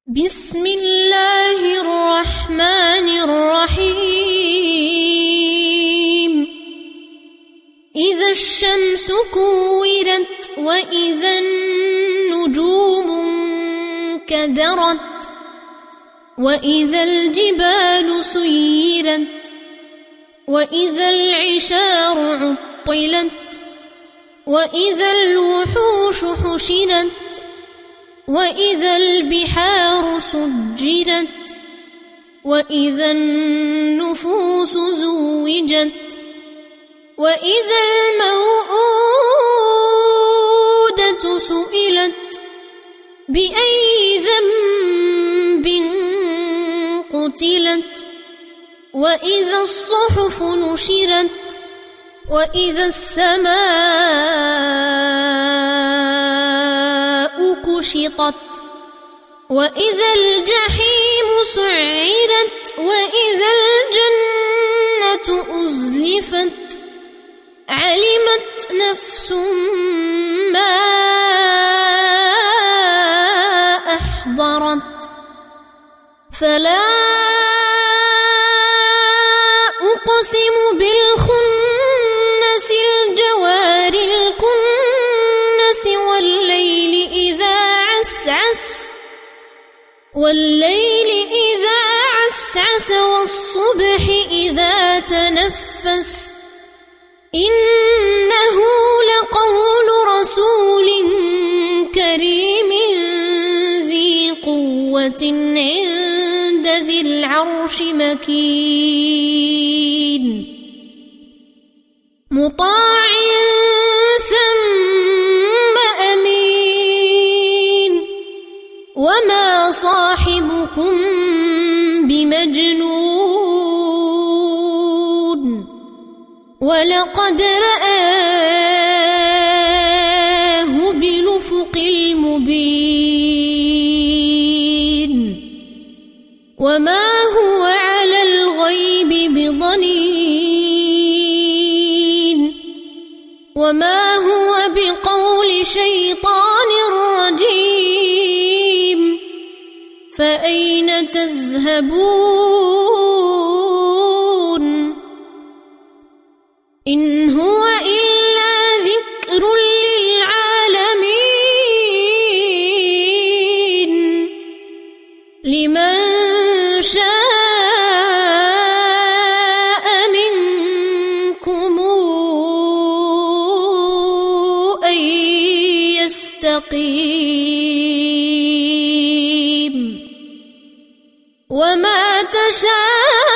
بسم الله الرحمن الرحيم إذا الشمس كورت وإذا النجوم انكدرت وإذا الجبال سيرت وإذا العشار عطلت وإذا الوحوش حشرت وإذا البحار سجرت وإذا النفوس زوجت وإذا الموءودة سئلت بأي ذنب قتلت وإذا الصحف نشرت وإذا السماء كشطت وإذا الجحيم سعرت وإذا الجنة أزلفت علمت نفس ما أحضرت فلا أقسم بالخنس الجوار الكنس والليل إذا عسعس والصبح إذا تنفس إنه لقول رسول كريم ذي قوة عند ذي العرش مكين مطاع ثم أمين وما صاحبكم بمجنون ولقد رآه بالأفق المبين وما هو على الغيب بضنين وما هو بقول شيطان رجيم فأين تذهبون إن هو إلا ذكر للعالمين لمن شاء منكم أن يستقيم وما تشاءون